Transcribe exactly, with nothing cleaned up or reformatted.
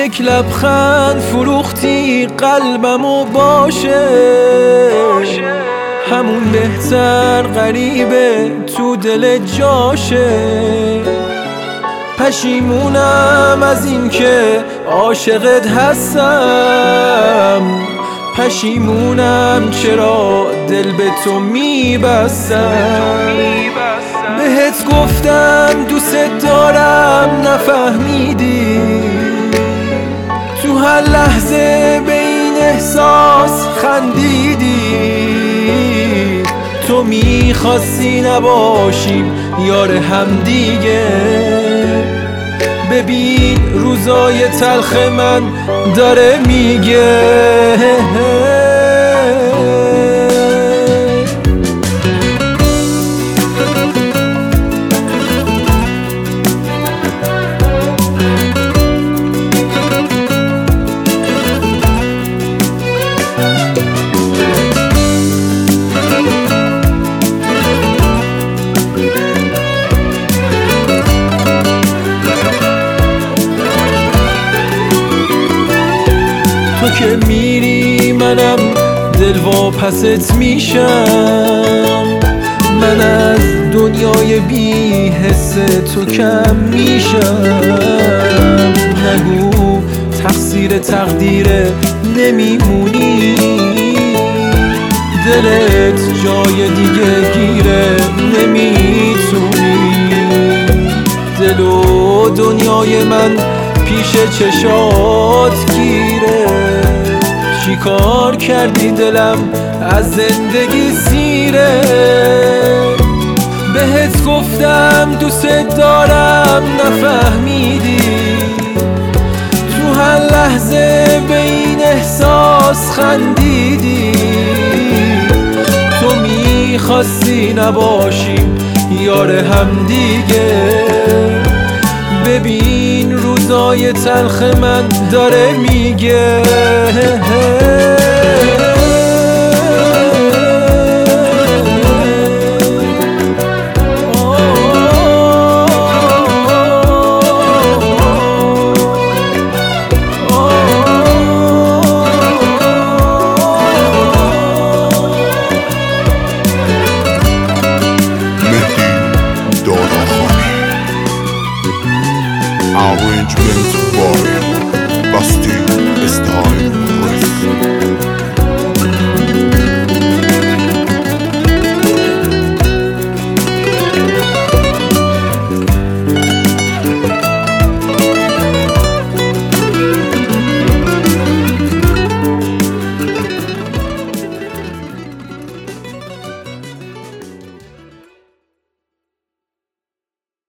یک لبخند فروختی قلبمو باشه، همون بهتر غریبه تو دل جاشه. پشیمونم از این که عاشقت هستم، پشیمونم چرا دل به تو میبستم. بهت گفتم دوست دارم نفهمیدی، تو هر لحظه به این احساس خندیدی. تو میخواستی نباشیم یار هم دیگه، ببین روزای تلخ من داره میگه. تو که میری منم دل واپست میشم، من از دنیای بی حس تو کم میشم. نگو تقصیر تقدیره نمیمونی، دلت جای دیگه گیره نمیتونی. دل و دنیای من پیش چشات گیره، چی کار کردی دلم از زندگی سیره. بهت گفتم دوست دارم نفهمیدی، تو هر لحظه به این احساس خندیدی. تو میخواستی نباشیم یار هم دیگه، ببین روزای تلخ من داره میگه. Arrangement by Basti Style.